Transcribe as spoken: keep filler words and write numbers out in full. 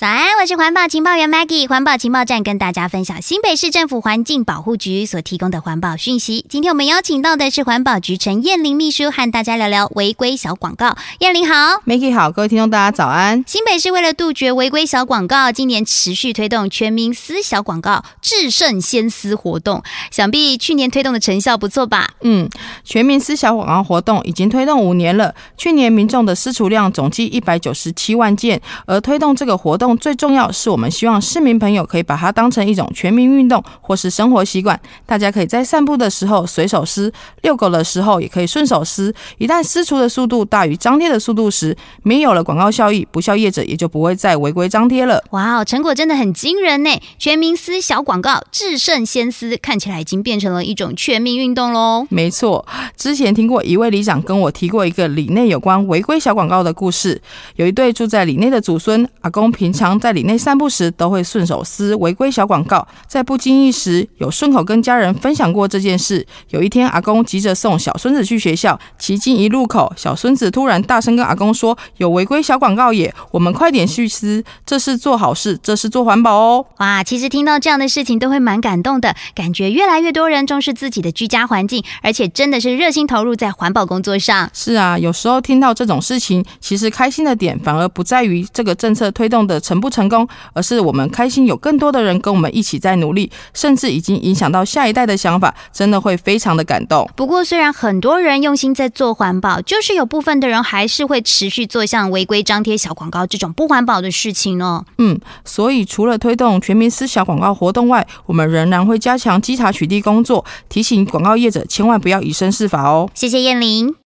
早安，我是环保情报员 Maggie， 环保情报站跟大家分享新北市政府环境保护局所提供的环保讯息。今天我们邀请到的是环保局陈燕玲秘书，和大家聊聊违规小广告。燕玲好。 Maggie 好，各位听众大家早安。 新北市为了杜绝违规小广告，今年持续推动全民撕小广告制胜先撕活动，想必去年推动的成效不错吧？ 嗯，全民撕小广告活动已经推动五年了，去年民众的撕除量总计一百九十七万件，而推动这个活动最重要是我们希望市民朋友可以把它当成一种全民运动或是生活习惯，大家可以在散步的时候随手撕，遛狗的时候也可以顺手撕，一旦撕除的速度大于张贴的速度时，没有了广告效益，不肖业者也就不会再违规张贴了。 哇，成果真的很惊人呢！全民撕小广告制胜先撕，看起来已经变成了一种全民运动咯。 没错，之前听过一位里长跟我提过一个里内有关违规小广告的故事。有一对住在里内的祖孙，阿公平常在里内散步时都会顺手撕违规小广告，在不经意时有顺口跟家人分享过这件事。有一天阿公急着送小孙子去学校，骑进一路口，小孙子突然大声跟阿公说，有违规小广告耶，我们快点去撕，这是做好事，这是做环保哦。 哇，其实听到这样的事情都会蛮感动的，感觉越来越多人重视自己的居家环境，而且真的是热心投入在环保工作上。 是啊，有时候听到这种事情，其实开心的点反而不在于这个政策推动的成不成功，而是我们开心有更多的人跟我们一起在努力，甚至已经影响到下一代的想法，真的会非常的感动。 不过虽然很多人用心在做环保，就是有部分的人还是会持续做像违规张贴小广告这种不环保的事情呢。 嗯，所以除了推动全民撕小广告活动外，我们仍然会加强稽查取缔工作，提醒广告业者千万不要以身试法哦。 谢谢燕玲。